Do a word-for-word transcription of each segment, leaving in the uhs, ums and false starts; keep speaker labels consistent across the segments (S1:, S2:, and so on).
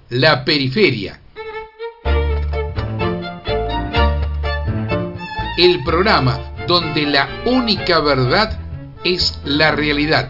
S1: La Periferia. El programa donde la única verdad es la realidad.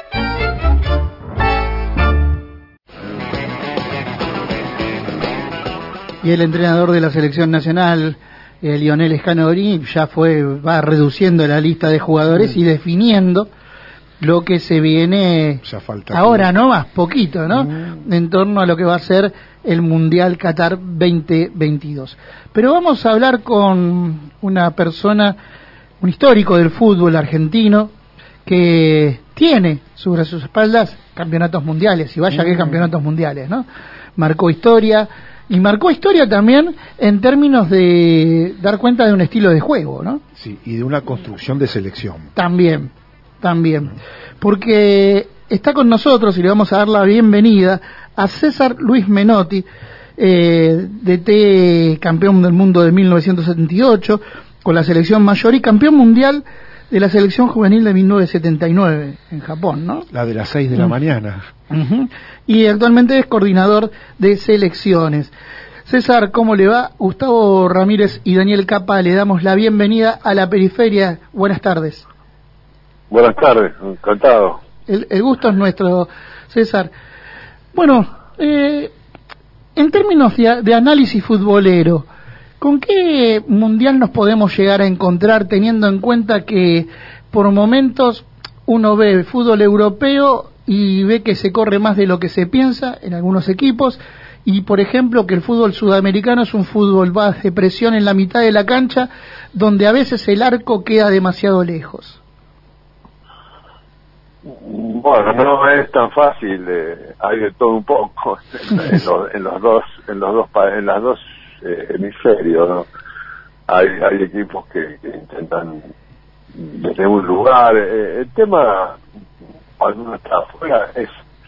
S2: Y el entrenador de la selección nacional, eh, Lionel Scaloni, ya fue, va reduciendo la lista de jugadores mm. y definiendo lo que se viene
S3: ya falta
S2: ahora que... nomás, poquito, ¿no? Mm. En torno a lo que va a ser el Mundial Qatar veinte veintidós. Pero vamos a hablar con una persona, un histórico del fútbol argentino, que tiene sobre sus espaldas campeonatos mundiales, y vaya mm. que campeonatos mundiales, ¿no? Marcó historia. Y marcó historia también en términos de dar cuenta de un estilo de juego, ¿no?
S3: Sí, y de una construcción de selección.
S2: También, también. Porque está con nosotros, y le vamos a dar la bienvenida a César Luis Menotti, eh, D T campeón del mundo de mil novecientos setenta y ocho, con la selección mayor, y campeón mundial de la selección juvenil de mil novecientos setenta y nueve en Japón, ¿no?
S3: La de las seis de la uh-huh. mañana.
S2: Uh-huh. Y actualmente es coordinador de selecciones. César, ¿cómo le va? Gustavo Ramírez y Daniel Capa le damos la bienvenida a La Periferia. Buenas tardes.
S4: Buenas tardes, encantado.
S2: El, el gusto es nuestro, César. Bueno, eh, en términos de, de análisis futbolero, ¿con qué mundial nos podemos llegar a encontrar, teniendo en cuenta que por momentos uno ve el fútbol europeo y ve que se corre más de lo que se piensa en algunos equipos, y por ejemplo que el fútbol sudamericano es un fútbol más de presión en la mitad de la cancha, donde a veces el arco queda demasiado lejos?
S4: Bueno, no es tan fácil, eh, hay de todo un poco en, en, los, en los dos, en los dos, en las dos eh, hemisferios, ¿no? Hay, hay equipos que, que intentan desde un lugar. Eh, el tema cuando uno está afuera es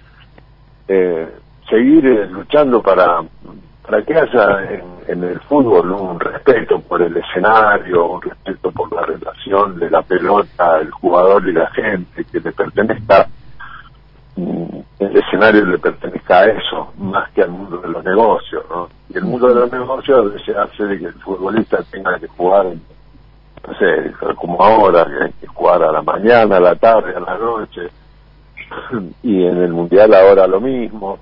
S4: eh, seguir eh, luchando para para que haya en, en el fútbol un respeto por el escenario, un respeto por la relación de la pelota, el jugador y la gente, que le pertenezca, el escenario le pertenezca a eso, más que al mundo de los negocios, ¿no? Y el mundo de los negocios se hace de que el futbolista tenga que jugar, no sé, como ahora, que hay que jugar a la mañana, a la tarde, a la noche, y en el Mundial ahora lo mismo.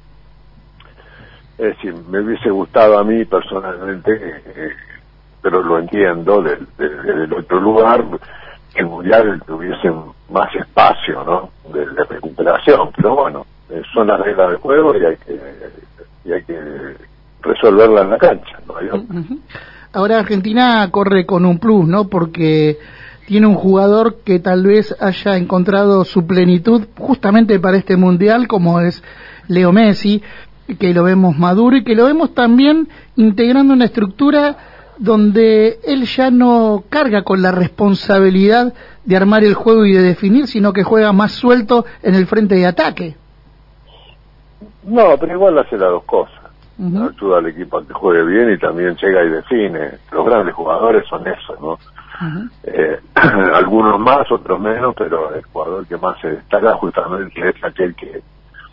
S4: Es decir, me hubiese gustado a mí personalmente, eh, pero lo entiendo desde de, de, de otro lugar, que el Mundial tuviese más espacio, ¿no? De, de recuperación, pero bueno, eh, son las reglas del juego y hay que y hay que resolverla en la cancha, ¿no?
S2: Uh-huh. Ahora Argentina corre con un plus, ¿no? Porque tiene un jugador que tal vez haya encontrado su plenitud justamente para este Mundial, como es Leo Messi, que lo vemos maduro y que lo vemos también integrando una estructura donde él ya no carga con la responsabilidad de armar el juego y de definir, sino que juega más suelto en el frente de ataque.
S4: No, pero igual hace las dos cosas.
S2: Uh-huh.
S4: Ayuda al equipo a que juegue bien y también llega y define. Los grandes jugadores son eso, ¿no? Uh-huh. Eh, algunos más, otros menos, pero el jugador que más se destaca justamente es aquel que,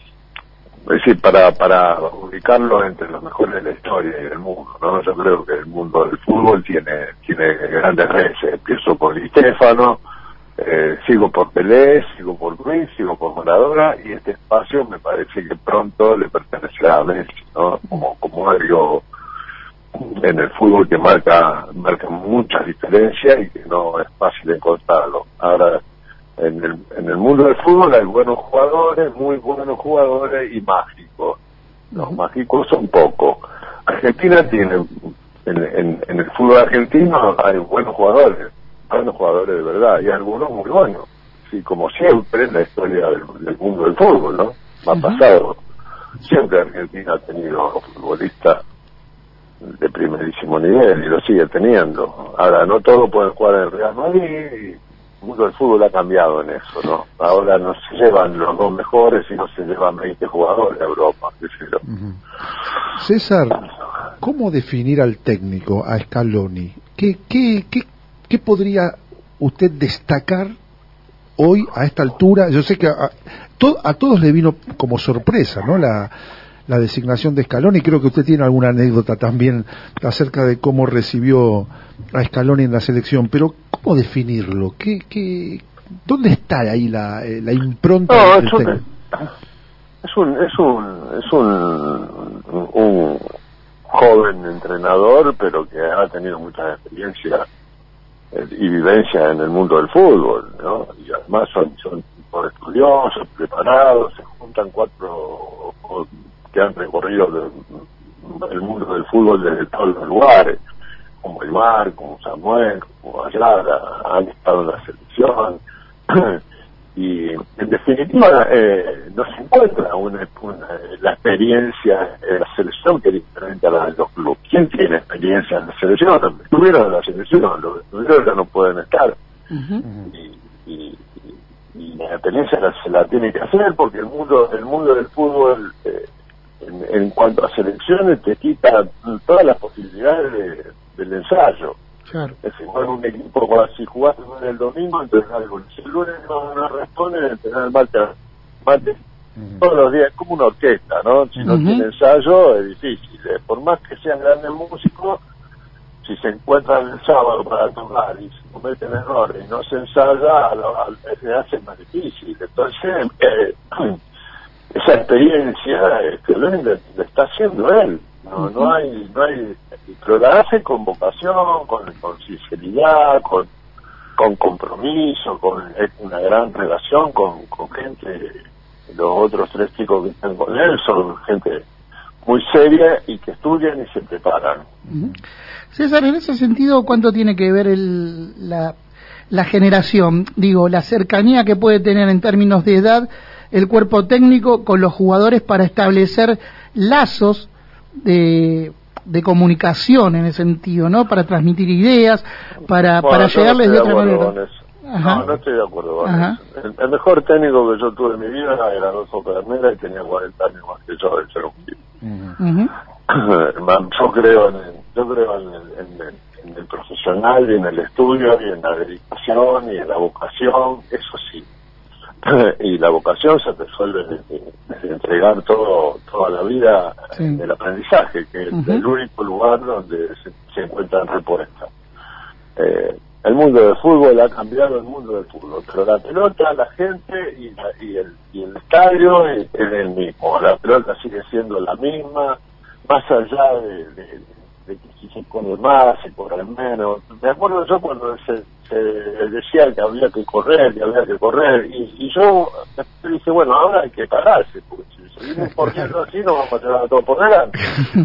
S4: es decir, para para ubicarlo entre los mejores de la historia y del mundo, ¿no? Yo creo que el mundo del fútbol tiene tiene grandes redes. Empiezo por Di Stéfano, eh, sigo por Pelé, sigo por Cruyff, sigo por Maradona, y este espacio me parece que pronto le pertenecerá a Messi, ¿no? Como como algo en el fútbol que marca marca muchas diferencias y que no es fácil encontrarlo. Ahora, En el, en el mundo del fútbol hay buenos jugadores, muy buenos jugadores y mágicos. Los mágicos son pocos. Argentina tiene, en, en, en el fútbol argentino hay buenos jugadores, buenos jugadores de verdad, y algunos muy buenos. Sí, como siempre en la historia del, del mundo del fútbol, ¿no? Ha pasado. Siempre Argentina ha tenido futbolistas de primerísimo nivel y lo sigue teniendo. Ahora, no todos pueden jugar en el Real Madrid y el mundo del fútbol ha cambiado en eso, ¿no? Ahora no se llevan los dos mejores, sino se llevan veinte jugadores a Europa, qué sé yo.
S3: Uh-huh. César, ¿cómo definir al técnico, a Scaloni? ¿Qué, qué, qué, qué podría usted destacar hoy a esta altura? Yo sé que a, to, a todos le vino como sorpresa, ¿no? La, la designación de Scaloni. Creo que usted tiene alguna anécdota también acerca de cómo recibió a Scaloni en la selección, pero ¿cómo definirlo? ¿Qué, qué, ¿Dónde está ahí la, eh, la impronta
S4: no,
S3: del
S4: es un,
S3: técnico?
S4: es un es un es un, un joven entrenador, pero que ha tenido mucha experiencia y vivencia en el mundo del fútbol, ¿no? Y además son, son estudiosos, preparados, se juntan cuatro que han recorrido de, el mundo del fútbol desde todos los lugares, como Aymar, como Samuel, como Ayala, han estado en la selección. Y en definitiva eh, no se encuentra una, una, la experiencia en la selección que es diferente a la de los clubes. ¿Quién tiene experiencia en la selección? Los que estuvieron en la selección, los que estuvieron ya no pueden estar. Uh-huh. y, y, y la experiencia la, se la tiene que hacer porque el mundo el mundo del fútbol eh, en, en cuanto a selecciones te quita todas las posibilidades de, del ensayo. Claro. Es igual un equipo, si jugaste el domingo, entonces algo. Si el lunes no, no responde, entrenar el martes, martes uh-huh. todos los días, es como una orquesta, ¿no? Si no uh-huh. tiene ensayo, es difícil. Eh, por más que sean grandes músicos, si se encuentran el sábado para tocar y se cometen errores y no se ensaya, se hace más difícil. Entonces, eh, esa experiencia este, lo está haciendo él. No, no hay, no hay, pero la hace con vocación, con, con sinceridad, con, con compromiso, con una gran relación con, con gente. Los otros tres chicos que están con él son gente muy seria y que estudian y se preparan.
S2: César, en ese sentido, ¿cuánto tiene que ver el, la, la generación? Digo, la cercanía que puede tener en términos de edad el cuerpo técnico con los jugadores para establecer lazos de, de comunicación en ese sentido, ¿no? Para transmitir ideas, para,
S4: bueno,
S2: para llegarles
S4: no
S2: de otra manera.
S4: No, no estoy de acuerdo con eso. El, el mejor técnico que yo tuve en mi vida era Adolfo Pedernera y tenía cuarenta años más que yo de ser un pibe. Uh-huh. Yo creo en el, yo creo en el, en, el, en el profesional y en el estudio y en la dedicación y en la vocación, eso sí. Y la vocación se resuelve desde, desde entregar todo toda la vida sí. en el aprendizaje, que es uh-huh. el único lugar donde se, se encuentran respuestas. Eh, el mundo del fútbol ha cambiado el mundo del fútbol, pero la pelota, la gente y, la, y, el, y el estadio es, es el mismo. La pelota sigue siendo la misma, más allá de, de, de que si se corre más, se corre menos. Me acuerdo yo cuando se, se decía que había que correr, que había que correr, y, y yo dije, bueno, ahora hay que pararse, porque si seguimos corriendo así nos vamos a llevar a todo por delante.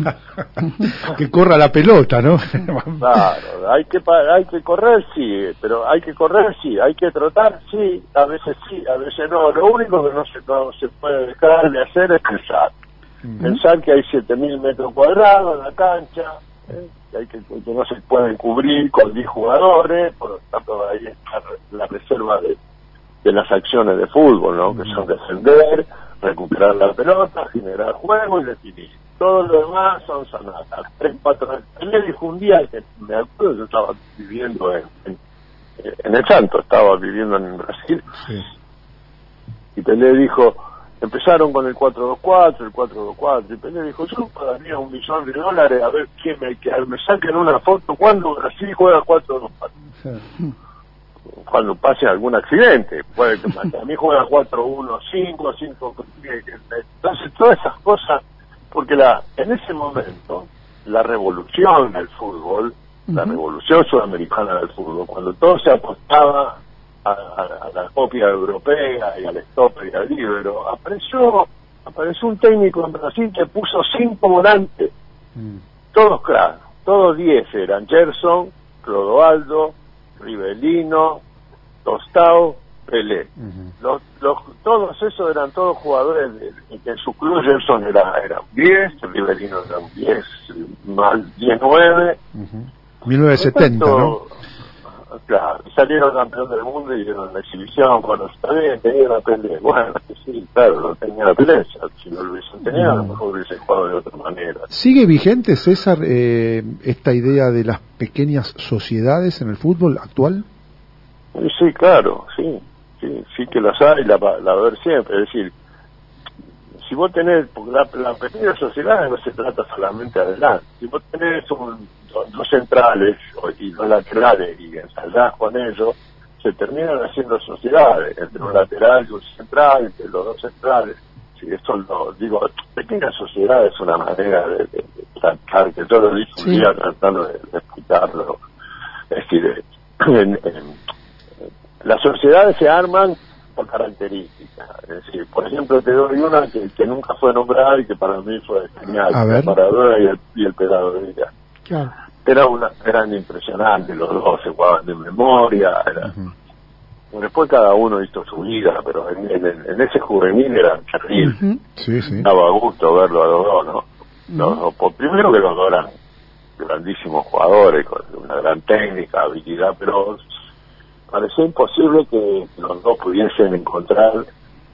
S3: Que corra la pelota, ¿no?
S4: Claro, hay que hay que correr, sí, pero hay que correr, sí, hay que trotar, sí, a veces sí, a veces no. Lo único que no se, no se puede dejar de hacer es pensar. Uh-huh. Pensar que hay siete mil metros cuadrados en la cancha, ¿eh? que, hay que, que no se pueden cubrir con diez jugadores, por lo tanto ahí está la reserva de, de las acciones de fútbol, ¿no? Uh-huh. Que son defender, recuperar la pelota, generar juego y definir. Todo lo demás son sonatas. Tres, cuatro. Él dijo un día que me acuerdo, yo estaba viviendo en, en, en el Santo, estaba viviendo en Brasil, sí. Y Pelé dijo, empezaron con el cuatro dos cuatro, el cuatro dos cuatro, y Pelé dijo, yo pagaría un millón de dólares a ver quién me, que me saquen una foto cuando Brasil juega cuatro dos cuatro. Sí. Cuando pase algún accidente, puede que a mí juega cuatro uno cinco, cinco, entonces todas esas cosas, porque la en ese momento la revolución del fútbol, uh-huh. la revolución sudamericana del fútbol, cuando todo se apostaba a, a, a la copia europea y al stopper y al líbero, apareció apareció un técnico en Brasil que puso cinco volantes, uh-huh. todos claros, todos diez eran Gerson, Clodoaldo, Rivelino, Tostao, Pelé. Uh-huh. Los, los, todos esos eran todos jugadores de, de, que en su club Gerson era, era un diez, Rivelino era un diez, más diez nueve.
S3: Uh-huh. mil novecientos setenta, ¿no?
S4: Claro, salieron campeón del mundo y dieron la exhibición, bueno, está bien, tenían a Pelé, bueno, sí, claro, lo tenían a Pelé, si no lo hubiesen tenido, a lo mejor hubiesen jugado de otra manera.
S3: ¿Sigue vigente, César, eh, esta idea de las pequeñas sociedades en el fútbol actual?
S4: Sí, claro, sí, sí, sí que las hay, la, la va a haber siempre, es decir, si vos tenés, porque la, la pequeña sociedad no se trata solamente de adelante, si vos tenés un, dos, dos centrales y dos laterales y ensayás con ellos, se terminan haciendo sociedades, entre un lateral y un central, entre los dos centrales. Si esto lo digo, pequeña sociedad es una manera de, de, de tratar, que yo lo dije un
S2: Sí.
S4: día tratando de, de explicarlo. Es decir, en, en, las sociedades se arman por características. Es decir, por ejemplo, te doy una que, que nunca fue nombrada y que para mí fue genial,
S3: A ver.
S4: la Maradona y el, y el Peladilla.
S2: Claro.
S4: Era una, eran impresionantes, los dos se jugaban de memoria, era,
S3: Ujú.
S4: después cada uno hizo su vida, pero en, en, en ese juvenil era terrible,
S2: Ujú.
S3: Sí, sí.
S4: daba gusto verlo a los dos, ¿no? Los
S2: Ujú.
S4: dos, por primero que los dos eran grandísimos jugadores, con una gran técnica, habilidad, pero parecía imposible que los dos pudiesen encontrar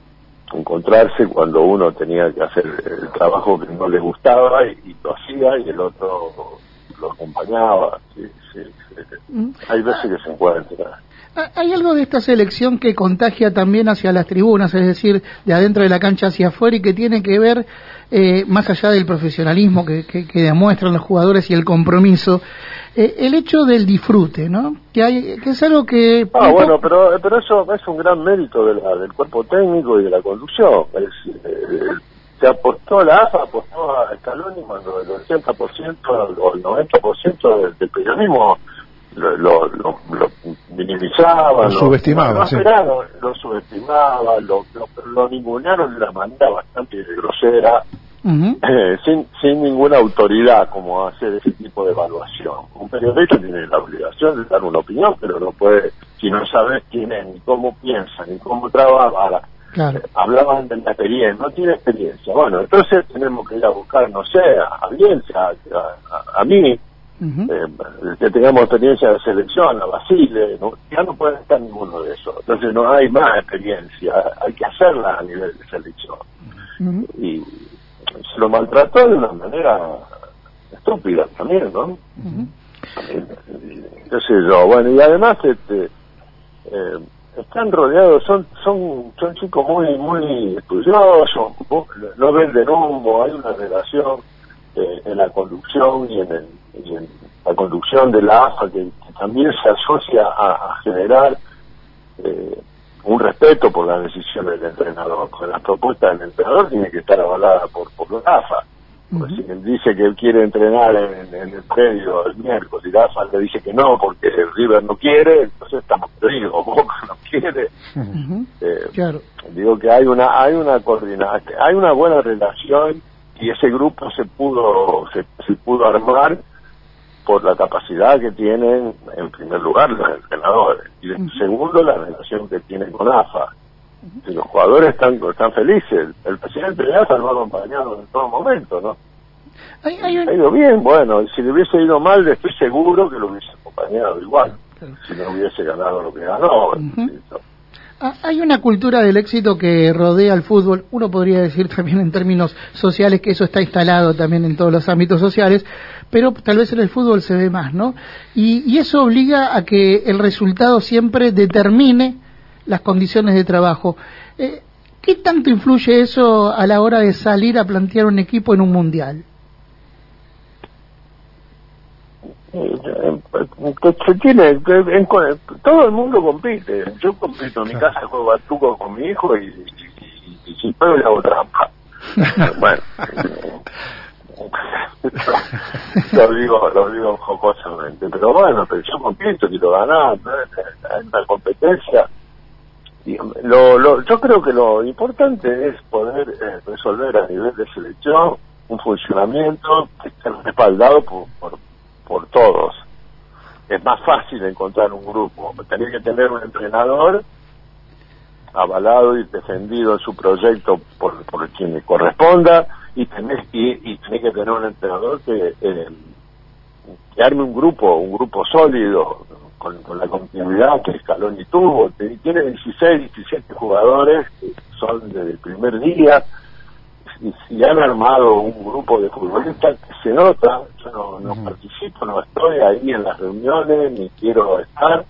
S4: encontrarse cuando uno tenía que hacer el trabajo que no le gustaba y, y lo hacía y el otro lo acompañaba. Sí, sí, sí.
S2: Mm.
S4: Hay veces que se encuentra.
S2: Ah, Hay algo de esta selección que contagia también hacia las tribunas, es decir, de adentro de la cancha hacia afuera y que tiene que ver, eh, más allá del profesionalismo que, que, que demuestran los jugadores y el compromiso, eh, el hecho del disfrute, ¿no? Que, hay, que es algo que...
S4: Ah,
S2: un
S4: bueno,
S2: poco-
S4: pero pero eso es un gran mérito de la, del cuerpo técnico y de la conducción. Es, eh, se apostó, la A F A apostó a Scaloni cuando el ochenta por ciento o el noventa por ciento del, del periodismo lo, lo, lo, lo minimizaban,
S3: Lo subestimaban,
S4: lo,
S3: sí.
S4: lo, lo subestimaban, lo, lo, lo ningunearon de una manera bastante grosera,
S2: Ujú.
S4: eh, sin, sin ninguna autoridad como hacer ese tipo de evaluación. Un periodista tiene la obligación de dar una opinión, pero no puede, si no sabes quién es, ni cómo piensa, ni cómo trabaja.
S2: Claro.
S4: Eh, hablaban de la experiencia, no tiene experiencia. Bueno, entonces tenemos que ir a buscar, no sé, a audiencia, a, a, a mí,
S2: Ujú.
S4: eh, que tengamos experiencia de selección, a Basile, ¿no? Ya no puede estar ninguno de esos. Entonces no hay más experiencia, hay que hacerla a nivel de selección.
S2: Ujú.
S4: Y se lo maltrató de una manera estúpida también, ¿no?
S2: Ujú.
S4: Qué sé yo, bueno, y además este eh, están rodeados, son son son chicos muy muy estudiosos, no venden humo, hay una relación eh, en la conducción y en, el, y en la conducción de la A F A que, que también se asocia a, a generar eh, un respeto por las decisiones del entrenador, porque las propuestas del entrenador tienen que estar avaladas por, por la A F A. Pues si él dice que él quiere entrenar en, en el predio el miércoles y la A F A le dice que no porque el River no quiere, entonces estamos perdidos, Boca no quiere.
S2: Ujú.
S4: Eh,
S2: Claro.
S4: digo que hay una hay una coordinación, hay una buena relación y ese grupo se pudo se, se pudo armar por la capacidad que tienen en primer lugar los entrenadores y en segundo la relación que tienen con A F A. Si los jugadores están están felices, el presidente de A F A lo ha acompañado en todo momento, ¿no?
S2: Hay, hay un-
S4: Ha ido bien, bueno, y si le hubiese ido mal, estoy seguro que lo hubiese acompañado igual,
S2: Claro.
S4: si no hubiese ganado lo que ganó.
S2: Ujú. Ah, Hay una cultura del éxito que rodea al fútbol, uno podría decir también en términos sociales que eso está instalado también en todos los ámbitos sociales, pero tal vez en el fútbol se ve más, ¿no? Y, y eso obliga a que el resultado siempre determine las condiciones de trabajo. Eh, ¿Qué tanto influye eso a la hora de salir a plantear un equipo en un mundial?
S4: Eh, que se tiene que en- todo el mundo compite, yo compito en mi casa, juego al truco con mi hijo y, y, y, y si puedo le hago trampa. Bueno, lo digo lo digo jocosamente, pero bueno, pero yo compito, quiero ganar, ¿no? Es una competencia. Y lo, lo, yo creo que lo importante es poder eh, resolver a nivel de selección un funcionamiento que esté respaldado por, por, por todos. Es más fácil encontrar un grupo. Tenés que tener un entrenador avalado y defendido en su proyecto por, por quien le corresponda y tenés, y, y tenés que tener un entrenador que, eh, que arme un grupo, un grupo sólido, con, con la continuidad que Scaloni tuvo. Tiene dieciséis, diecisiete jugadores que son desde el primer día y si han armado un grupo de futbolistas que se nota. Yo no, no participo, no estoy ahí en las reuniones, ni quiero estar,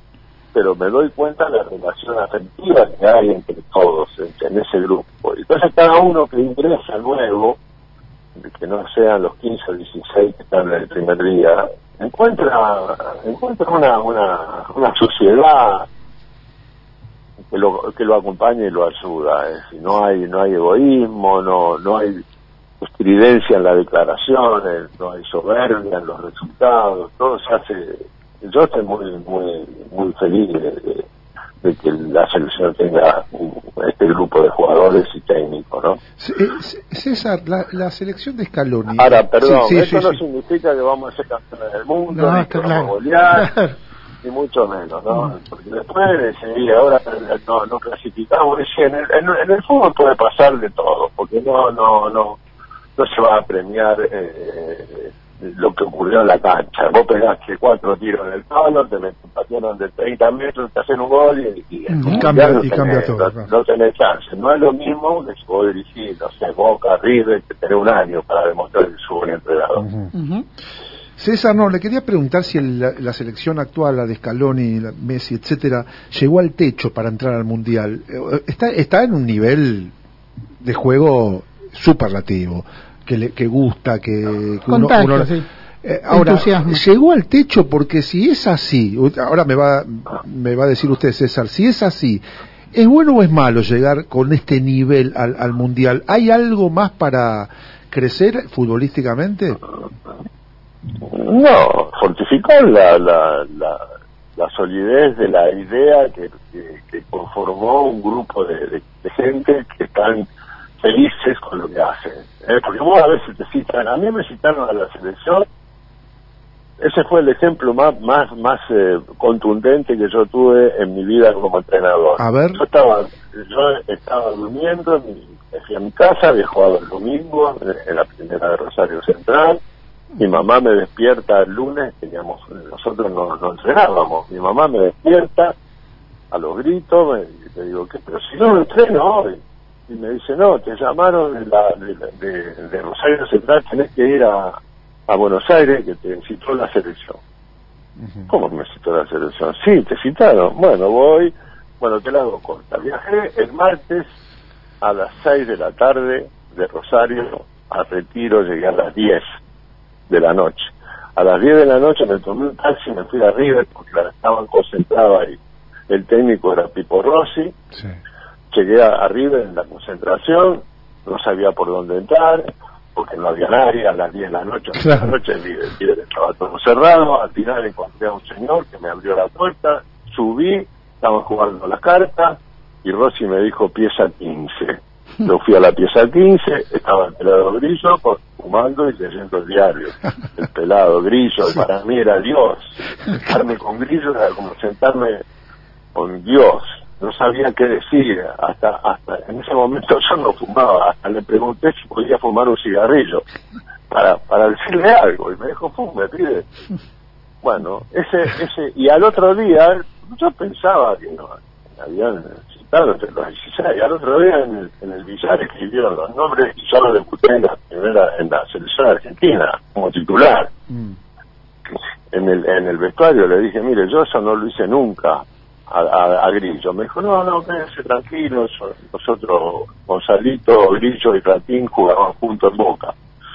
S4: pero me doy cuenta de la relación afectiva que hay entre todos, en, en ese grupo. Entonces cada uno que ingresa nuevo, que no sean los quince o dieciséis que están en el primer día, encuentra encuentra una una, una sociedad que lo que lo acompaña y lo ayuda. Es decir, no hay no hay egoísmo, no no hay estridencia en las declaraciones, no hay soberbia en los resultados, todo se hace. Yo estoy muy muy muy feliz de, de, de que la selección tenga este grupo de jugadores y técnicos, ¿no?
S3: César, la, la selección de Scaloni.
S4: Ahora, perdón,
S3: sí, sí,
S4: eso
S3: sí,
S4: no
S3: sí.
S4: significa que vamos a ser campeones del mundo,
S2: No,
S4: ni
S2: está
S4: que vamos a
S2: claro.
S4: golear, ni mucho menos, ¿no? Porque después, sí, ahora no, no clasificamos. Es decir, en el, en, en el fútbol puede pasar de todo, porque no no no no se va a premiar eh, lo que ocurrió en la cancha. Vos pegaste cuatro tiros en el palo, te patearon de treinta metros, te hacen un gol y, y,
S3: y,
S4: y
S3: cambia,
S4: no
S3: y
S4: tenés,
S3: cambia todo.
S4: No, no tenés chance. No es lo mismo que si vos dirigís, no sé, Boca, River, que tenés un año para demostrar que sos un entrenador.
S3: Uh-huh. Uh-huh. César, no, le quería preguntar si el, la, la selección actual, la de Scaloni, la Messi, etcétera, llegó al techo para entrar al Mundial. Está, está en un nivel de juego superlativo, que le, que gusta, que, que
S2: Contagio,
S3: uno, uno
S2: sí.
S3: eh, ahora
S2: Entusiasmo.
S3: llegó al techo, porque si es así, ahora me va me va a decir usted, César, si es así, ¿es bueno o es malo llegar con este nivel al, al Mundial? ¿Hay algo más para crecer futbolísticamente?
S4: No, fortificó la la, la la solidez de la idea que, que, que conformó un grupo de, de, de gente que están felices con lo que hacen, ¿eh? Porque vos a veces te citan, a mí me citaron a la selección, ese fue el ejemplo más más más eh, contundente que yo tuve en mi vida como entrenador.
S3: A ver.
S4: Yo estaba yo estaba durmiendo, me fui a mi casa, había jugado el domingo en la primera de Rosario Central. Mi mamá me despierta el lunes, teníamos nosotros no, no entrenábamos, mi mamá me despierta a los gritos, me, le digo, ¿qué? Pero si no entreno hoy. Y me dice, no, te llamaron de, la, de, de, de Rosario Central, tenés que ir a, a Buenos Aires, que te citó la selección. Uh-huh. ¿Cómo me citó la selección? Sí, te citaron. Bueno, voy, bueno, te la hago corta. Viajé el martes a las seis de la tarde de Rosario a Retiro, llegué a las diez de la noche. A las diez de la noche me tomé un taxi, me fui a River, porque la estaban concentrados ahí. El técnico era Pipo Rossi.
S3: Sí.
S4: Llegué a, a River en la concentración, no sabía por dónde entrar, porque no había nadie. A las diez de la noche,
S3: claro.
S4: de la noche el River estaba todo cerrado. Al final encontré a un señor que me abrió la puerta, subí, estaban jugando las cartas, y Rossi me dijo pieza quince. Yo fui a la pieza quince, estaba el pelado Grillo fumando y leyendo el diario. El pelado Grillo, sí. Para mí era Dios. Sentarme con Grillo era como sentarme con Dios. No sabía qué decir, hasta hasta en ese momento yo no fumaba, hasta le pregunté si podía fumar un cigarrillo para para decirle algo, y me dijo, fume, pide. Bueno, ese ese y al otro día yo pensaba que no habían citado entre los dieciséis, y al otro día en el, en el billar escribieron los nombres y yo lo debuté en la primera en la selección argentina como titular. Mm. En el en el vestuario le dije, mire, yo eso no lo hice nunca. A, a, a Grillo. Me dijo, no, no, quédense tranquilos, nosotros, Gonzalito, Grillo y Ratín jugaban juntos en Boca.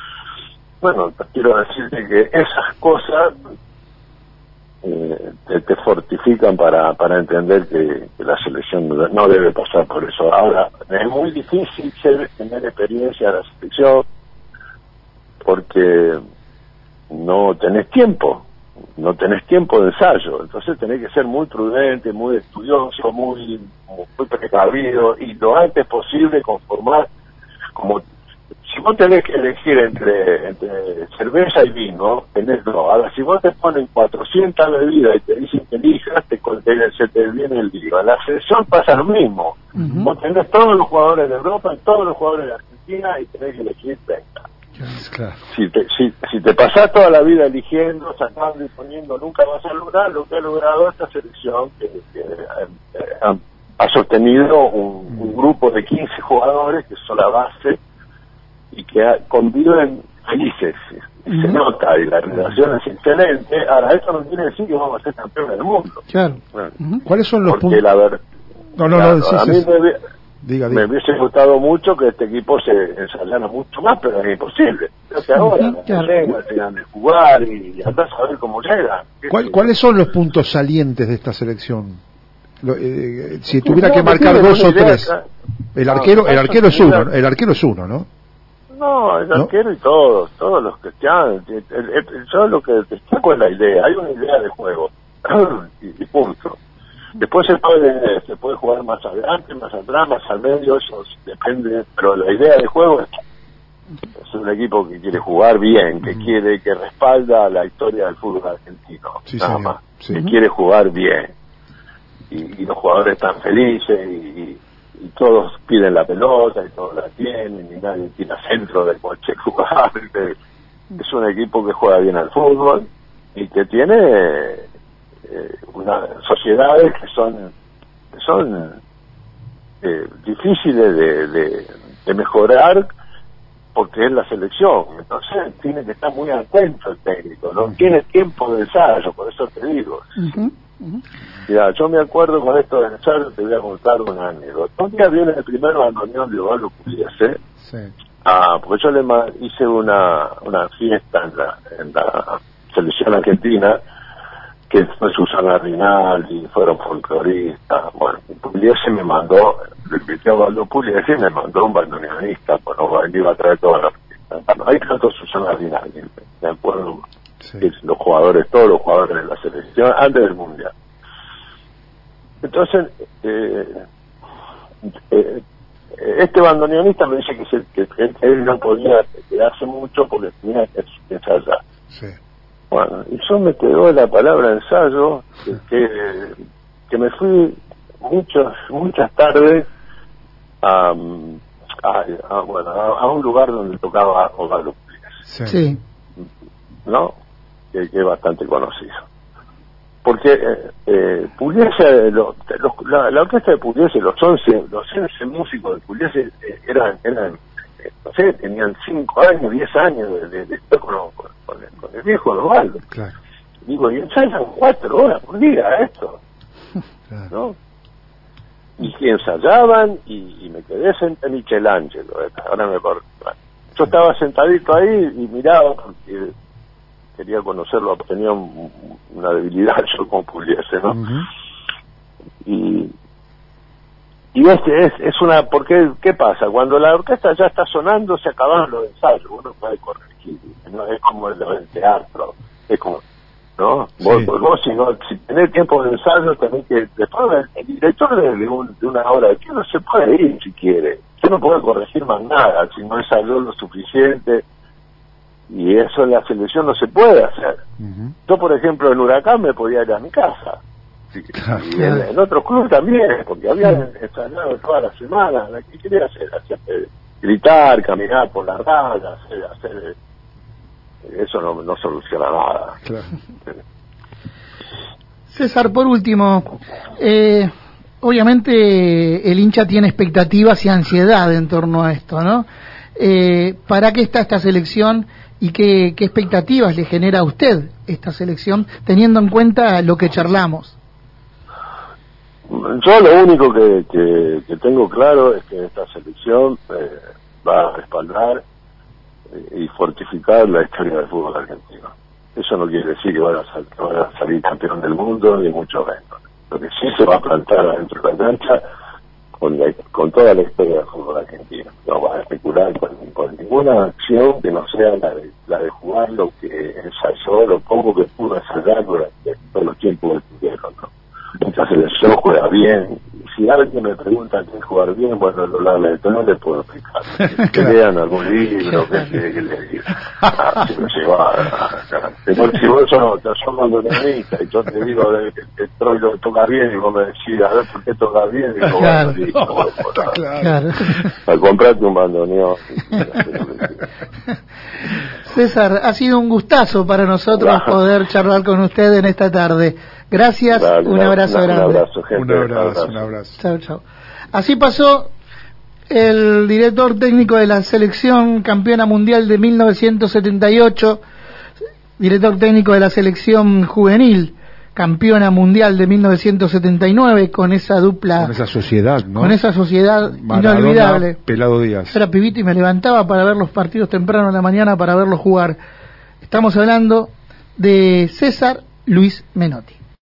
S4: Bueno, quiero decirte que esas cosas eh, te, te fortifican para, para entender que, que la selección no debe pasar por eso. Ahora, es muy difícil ser, tener experiencia en la selección porque no tenés tiempo. No tenés tiempo de ensayo, entonces tenés que ser muy prudente, muy estudioso, muy, muy precavido, y lo antes posible conformar, como si vos tenés que elegir entre, entre cerveza y vino, tenés dos. Ahora, si vos te ponen cuatrocientas bebidas y te dicen que elijas, te, te, se te viene el lío. En la selección pasa lo mismo. Uh-huh. Vos tenés todos los jugadores de Europa y todos los jugadores de Argentina y tenés que elegir treinta. Claro. Si te, si, si te pasás toda la vida eligiendo, sacando y poniendo, nunca vas a lograr lo que ha logrado esta selección, que, que eh, ha, ha sostenido un, un grupo de quince jugadores que son la base y que ha, conviven felices. y se nota, y la relación es excelente. Ahora, esto no quiere decir que vamos a ser campeones del mundo.
S2: Claro.
S4: Bueno,
S3: uh-huh. ¿Cuáles son los
S4: porque
S3: puntos?
S4: la verdad,
S3: no, no,
S4: claro,
S3: no, sí,
S4: a
S3: sí,
S4: mí
S3: sí.
S4: me,
S3: Diga, diga.
S4: me hubiese gustado mucho que este equipo se ensayara mucho más, pero es imposible. Creo que ahora
S2: Uh-huh, claro.
S4: llegan, llegan de jugar y andás a ver cómo llegan.
S3: ¿Cuál, ¿Cuáles son los puntos salientes de esta selección? Lo, eh, si tuviera
S4: no,
S3: que marcar dos o tres.
S4: Acá.
S3: El
S4: No,
S3: arquero, el arquero es uno,
S4: mira,
S3: el arquero es uno, ¿no?
S4: No, el
S3: ¿No?
S4: arquero y todos, todos los que están. Yo lo que destaco es la idea. Hay una idea de juego y, y punto. Después se puede se puede jugar más adelante, más atrás, más al medio, eso depende. Pero la idea de juego es, es un equipo que quiere jugar bien, que uh-huh. quiere que respalda la historia del fútbol argentino,
S3: sí,
S4: nada
S3: señor.
S4: más.
S3: Sí.
S4: Que quiere jugar bien. Y, y los jugadores están felices y, y, y todos piden la pelota y todos la tienen y nadie tira centro de cualquier jugador. Es un equipo que juega bien al fútbol y que tiene eh, unas sociedades que son que son eh, difíciles de, de, de mejorar porque es la selección. Entonces tiene que estar muy atento el técnico, no tiene tiempo de ensayo, por eso te digo.
S2: Uh-huh. Uh-huh.
S4: Mira, yo me acuerdo con esto de ensayo, te voy a contar una anécdota. Un día viene el primer bandoneón de Osvaldo Pugliese,
S3: sí.
S4: ah, porque yo le ma- hice una una fiesta en la, en la selección argentina, que fue Susana Rinaldi, fueron folcloristas. Bueno, Pugliese me mandó, le invité a Osvaldo Pugliese y me mandó un bandoneonista, bueno, él iba a traer toda la fiesta. Bueno, ahí cantó Susana Rinaldi, me acuerdo. Sí. Los jugadores, todos los jugadores de la selección antes del mundial. Entonces eh, eh, este bandoneonista me dice que, se, que, que él no podía quedarse mucho porque tenía que ensayar.
S3: Sí.
S4: Bueno, y yo me quedó la palabra ensayo, que, que, que me fui muchos muchas tardes a, a, a bueno a, a un lugar donde tocaba Osvaldo Pugliese.
S2: Sí.
S4: ¿No? Que, que es bastante conocido. Porque eh, eh, Pugliese, lo, los, la, la orquesta de Pugliese, los once, los once músicos de Pugliese eh, eran, eran eh, no sé, tenían cinco años, diez años de, de, de estar con, con, con, el, con el viejo Osvaldo.
S3: Claro.
S4: Digo, y ensayan cuatro horas por día esto, claro. ¿No? Y que ensayaban y, y me quedé sentado en Michelangelo, ahora me acuerdo. Yo estaba sentadito ahí y miraba porque quería conocerlo, tenía un, una debilidad yo con Pugliese, ¿no? Uh-huh. Y y este es es una, porque ¿qué pasa? Cuando la orquesta ya está sonando se acabaron los ensayos, uno puede corregir, no es como el del teatro, es como, ¿no? Sí. Vos, vos si no, si tenés tiempo de ensayo tenés que, después el director de, de, un, de una hora de no se puede ir si quiere, usted no puede corregir más nada, si no ensayó lo suficiente. Y eso en la selección no se puede hacer. Uh-huh. Yo, por ejemplo, en Huracán me podía ir a mi casa. Claro. Y en, en otros clubes también, porque había ensayado toda la semana. ¿Qué quería hacer? hacer eh, gritar, caminar por la raya, hacer... hacer eh, eso no, no soluciona nada.
S3: Claro.
S2: César, por último, eh, obviamente el hincha tiene expectativas y ansiedad en torno a esto, ¿no? Eh, ¿Para qué está esta selección? ¿Y qué, qué expectativas le genera a usted esta selección, teniendo en cuenta lo que charlamos?
S4: Yo lo único que, que, que tengo claro es que esta selección eh, va a respaldar eh, y fortificar la historia del fútbol argentino. Eso no quiere decir que van a, sal, van a salir campeón del mundo, ni mucho menos. Lo que sí se va a plantar adentro de la cancha con, la, con toda la historia del fútbol argentino. No va a especular con, con ninguna acción que no sea la de, la de jugar lo que ensayó, lo poco que pudo ensayar durante todos los tiempos que tuvieron, ¿no? Esta selección juega bien. Si alguien me pregunta qué es jugar bien, bueno, lo lamento, no le puedo explicar. Que lean algún libro, que, que, que le diga. Ah, si me lleva a... Si vos sos, sos bandoneonista y yo te digo que el Troy lo toca bien y vos me decís, a ver por qué toca bien, y digo,
S2: claro.
S4: bueno, listo, vos,
S3: claro. claro.
S4: A comprarte un bandoneón.
S2: César, ha sido un gustazo para nosotros Ajá. poder charlar con usted en esta tarde. Gracias, Dale, un abrazo
S4: una,
S2: grande.
S4: Un abrazo, gente.
S3: Un abrazo, un abrazo.
S2: Chao, chao. Así pasó el director técnico de la selección campeona mundial de mil novecientos setenta y ocho, director técnico de la selección juvenil, campeona mundial de mil novecientos setenta y nueve, con esa dupla,
S3: con esa sociedad, ¿no?
S2: Con esa sociedad
S3: Maradona,
S2: inolvidable.
S3: Pelado Díaz.
S2: Era pibito y me levantaba para ver los partidos temprano en la mañana para verlos jugar. Estamos hablando de César Luis Menotti.